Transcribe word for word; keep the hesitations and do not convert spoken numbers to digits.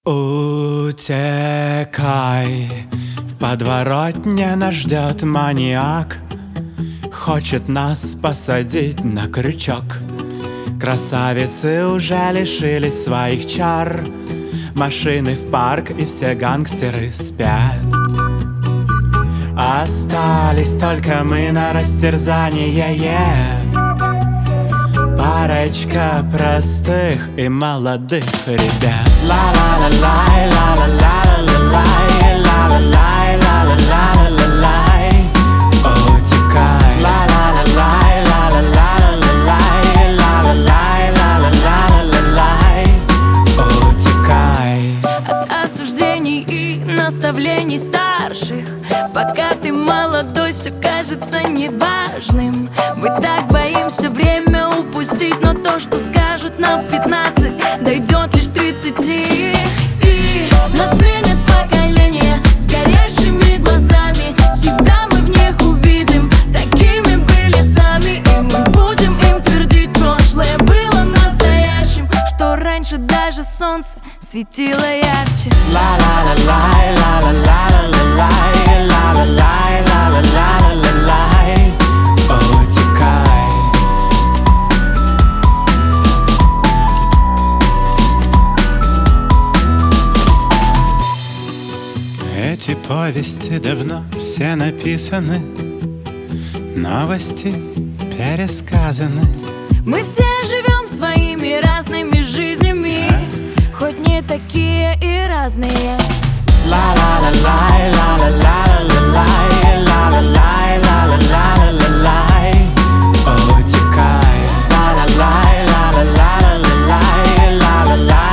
Утекай, в подворотне нас ждет маньяк. Хочет нас посадить на крючок. Красавицы уже лишились своих чар. Машины в парк и все гангстеры спят. Остались только мы на растерзание. Парочка простых и молодых ребят. Ла-ла-ла-лай, ла-ла-ла-ла-лай, ла-ла-лай, ла-ла-ла-ла-лай. Утекай. Ла-ла-ла-лай, ла-ла-ла-ла-лай, ла-ла-лай, ла-ла-ла-ла-лай. Утекай. От осуждений и наставлений старших. Пока ты молодой, все кажется неважным. Мы так боимся время упустить, но то, что скажут нам пятнадцать, дойдет лишь к тридцати. И нас сменят поколения с горящими глазами. Себя мы в них увидим, такими были сами. И мы будем им твердить, прошлое было настоящим, что раньше даже солнце светило ярче. Ла-ла-ла-лай, ла-ла-ла-ла-лай, ла-ла-лай, ла-ла-ла-ла-лай. Утекай. Эти повести давно все написаны, новости пересказаны. Мы все живем своими разными жизнями, хоть не такие и разные. Ла-ла-ла-лай, ла-ла-ла-ла-лай, ла-ла-лай, ла-ла-ла-ла-лай. Утекай. Ла-ла-лай, ла-ла-ла-ла-лай, ла-ла-лай.